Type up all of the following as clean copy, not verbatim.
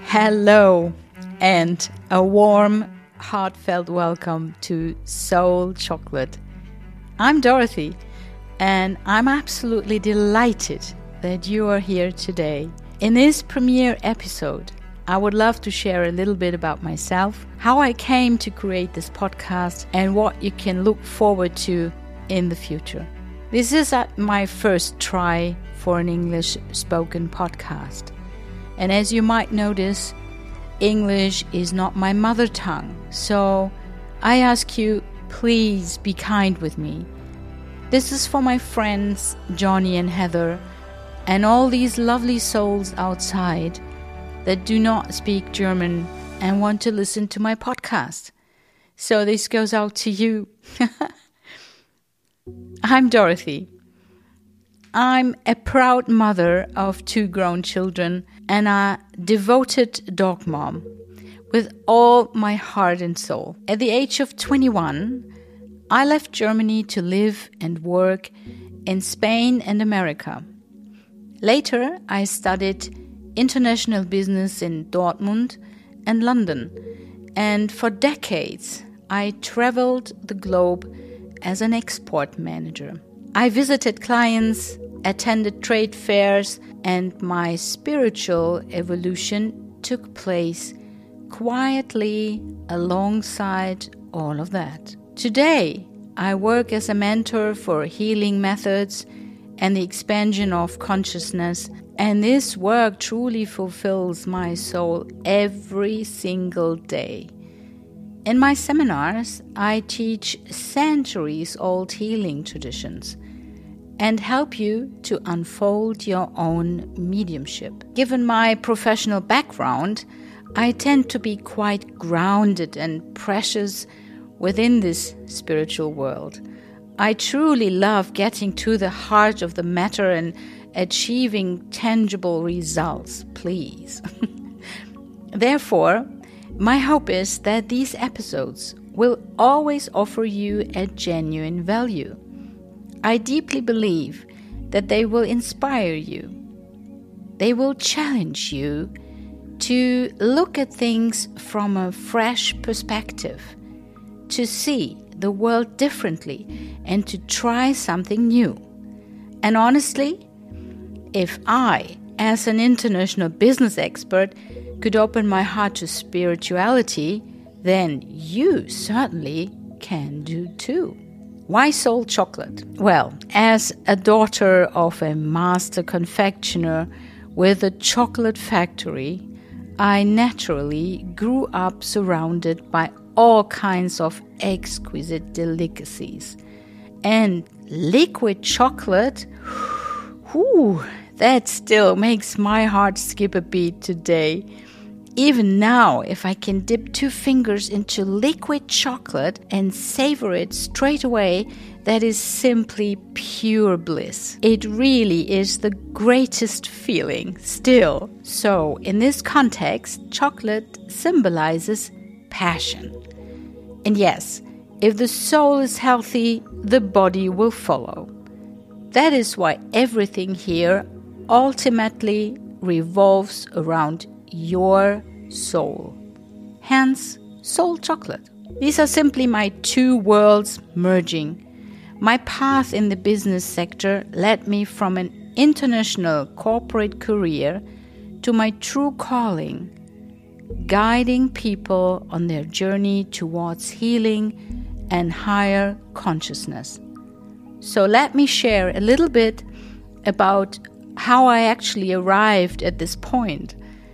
Hello and a warm, heartfelt welcome to Soul Chocolate. I'm Dorothy and I'm absolutely delighted that you are here today. In this premiere episode, I would love to share a little bit about myself, how I came to create this podcast and what you can look forward to in the future. This is my first try for an English spoken podcast. And as you might notice, English is not my mother tongue. So I ask you, please be kind with me. This is for my friends, Johnny and Heather, and all these lovely souls outside that do not speak German and want to listen to my podcast. So this goes out to you. I'm Dorothy. I'm a proud mother of 2 grown children and a devoted dog mom with all my heart and soul. At the age of 21, I left Germany to live and work in Spain and America. Later, I studied international business in Dortmund and London, and for decades, I traveled the globe as an export manager. I visited clients, attended trade fairs, and my spiritual evolution took place quietly alongside all of that. Today, I work as a mentor for healing methods and the expansion of consciousness, and this work truly fulfills my soul every single day. In my seminars, I teach centuries-old healing traditions and help you to unfold your own mediumship. Given my professional background, I tend to be quite grounded and precious within this spiritual world. I truly love getting to the heart of the matter and achieving tangible results, please. Therefore, my hope is that these episodes will always offer you a genuine value. I deeply believe that they will inspire you. They will challenge you to look at things from a fresh perspective, to see the world differently, and to try something new. And honestly, if I, as an international business expert, could open my heart to spirituality, then you certainly can do too. Why Soul Chocolate? Well, as a daughter of a master confectioner with a chocolate factory, I naturally grew up surrounded by all kinds of exquisite delicacies. And liquid chocolate, whew, that still makes my heart skip a beat today. Even now, if I can dip 2 fingers into liquid chocolate and savor it straight away, that is simply pure bliss. It really is the greatest feeling still. So, in this context, chocolate symbolizes passion. And yes, if the soul is healthy, the body will follow. That is why everything here ultimately revolves around your soul. Hence, Soul Chocolate. These are simply my 2 worlds merging. My path in the business sector led me from an international corporate career to my true calling, guiding people on their journey towards healing and higher consciousness. So let me share a little bit about how I actually arrived at this point.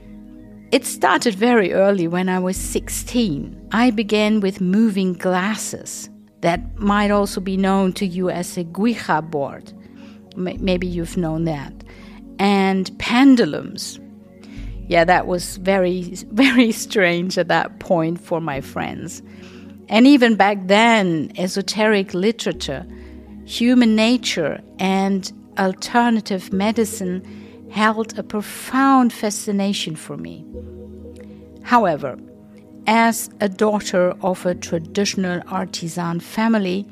It started very early when I was 16. I began with moving glasses that might also be known to you as a Ouija board. Maybe you've known that. And pendulums. Yeah, that was very, very strange at that point for my friends. And even back then, esoteric literature, human nature, and alternative medicine held a profound fascination for me. However, as a daughter of a traditional artisan family,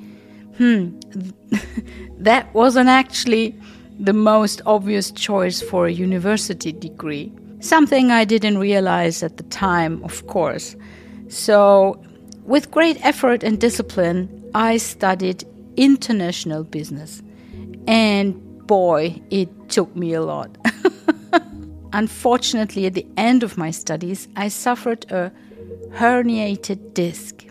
that wasn't actually the most obvious choice for a university degree. Something I didn't realize at the time, of course. So, with great effort and discipline, I studied international business. And boy, it took me a lot. Unfortunately, at the end of my studies, I suffered a herniated disc.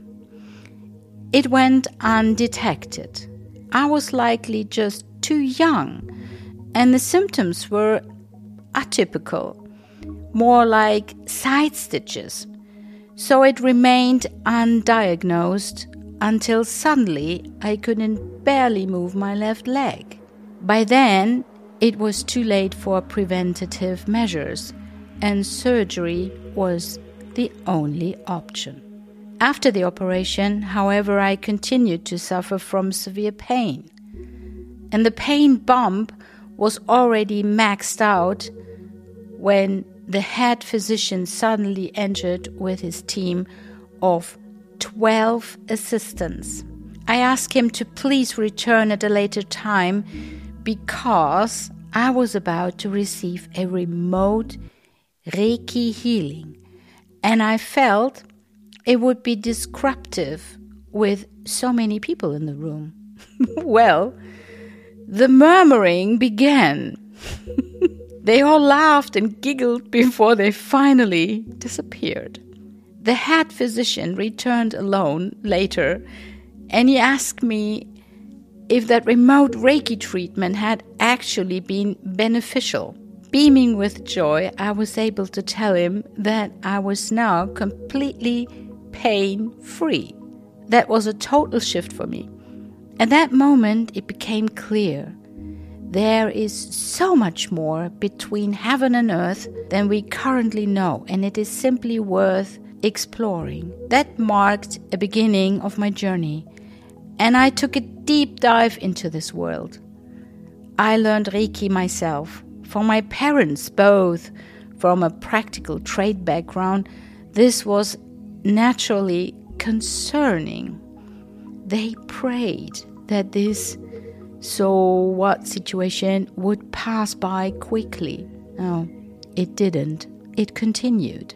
It went undetected. I was likely just too young, and the symptoms were atypical, more like side stitches. So it remained undiagnosed until suddenly I couldn't barely move my left leg. By then, it was too late for preventative measures, and surgery was the only option. After the operation, however, I continued to suffer from severe pain. And the pain bump was already maxed out when the head physician suddenly entered with his team of 12 assistants. I asked him to please return at a later time because I was about to receive a remote Reiki healing, and I felt it would be disruptive with so many people in the room. Well, the murmuring began. They all laughed and giggled before they finally disappeared. The head physician returned alone later, and he asked me if that remote Reiki treatment had actually been beneficial. Beaming with joy, I was able to tell him that I was now completely pain-free. That was a total shift for me. At that moment, it became clear. There is so much more between heaven and earth than we currently know, and it is simply worth exploring. That marked a beginning of my journey, and I took a deep dive into this world. I learned Reiki myself, from my parents, both from a practical trade background. This was naturally concerning. They prayed that this so what situation would pass by quickly. No, it didn't. It continued.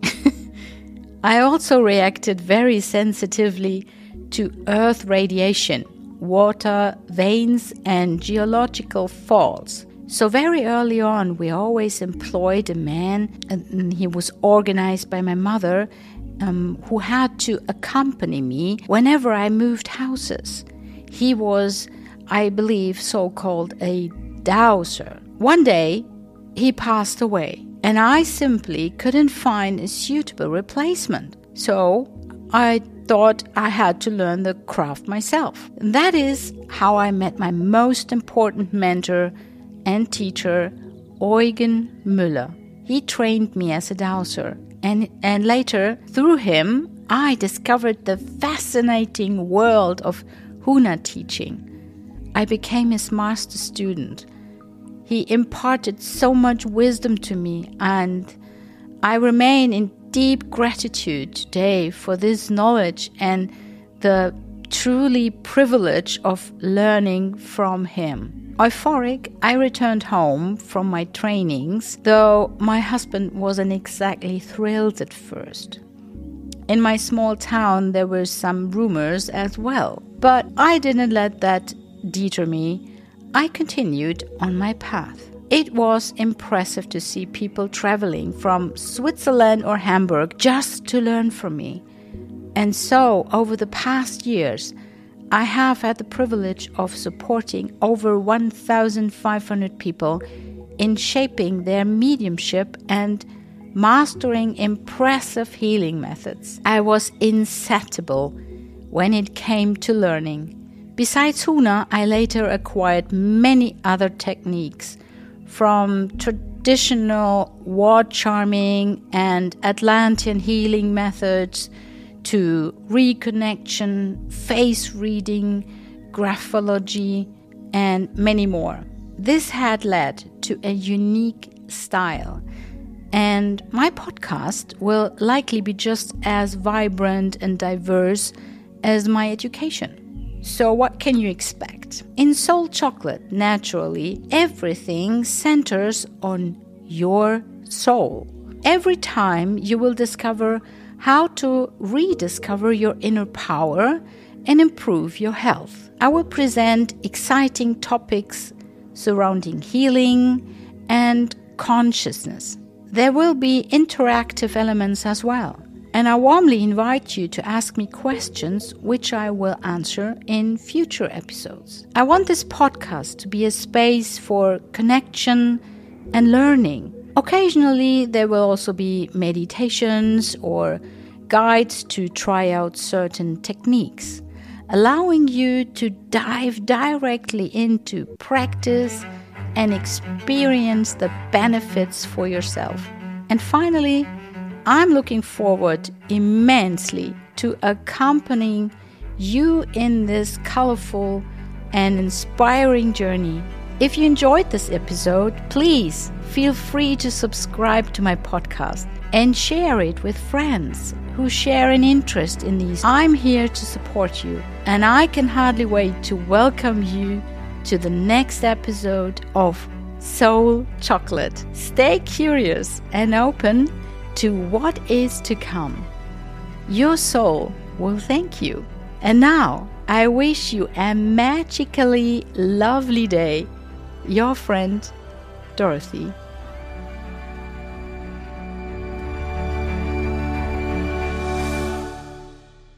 I also reacted very sensitively to earth radiation, water, veins, and geological faults. So very early on, we always employed a man, and he was organized by my mother, who had to accompany me whenever I moved houses. He was, I believe, so-called a dowser. One day, he passed away, and I simply couldn't find a suitable replacement. So I thought I had to learn the craft myself. And that is how I met my most important mentor and teacher, Eugen Müller. He trained me as a dowser, and later, through him, I discovered the fascinating world of Huna teaching. I became his master student. He imparted so much wisdom to me, and I remain in deep gratitude today for this knowledge and the truly privilege of learning from him. Euphoric, I returned home from my trainings, though my husband wasn't exactly thrilled at first. In my small town, there were some rumors as well, but I didn't let that deter me. I continued on my path. It was impressive to see people traveling from Switzerland or Hamburg just to learn from me. And so, over the past years, I have had the privilege of supporting over 1,500 people in shaping their mediumship and mastering impressive healing methods. I was insatiable when it came to learning. Besides Huna, I later acquired many other techniques, from traditional ward charming and Atlantean healing methods to reconnection, face reading, graphology, and many more. This had led to a unique style, and my podcast will likely be just as vibrant and diverse as my education. So what can you expect? In Soul Chocolate, naturally, everything centers on your soul. every time you will discover how to rediscover your inner power and improve your health. I will present exciting topics surrounding healing and consciousness. There will be interactive elements as well. And I warmly invite you to ask me questions which I will answer in future episodes. I want this podcast to be a space for connection and learning. Occasionally, there will also be meditations or guides to try out certain techniques, allowing you to dive directly into practice and experience the benefits for yourself. And finally, I'm looking forward immensely to accompanying you in this colorful and inspiring journey. If you enjoyed this episode, please feel free to subscribe to my podcast and share it with friends who share an interest in these. I'm here to support you, and I can hardly wait to welcome you to the next episode of Soul Chocolate. Stay curious and open to what is to come. Your soul will thank you. And now, I wish you a magically lovely day. Your friend, Dorothy.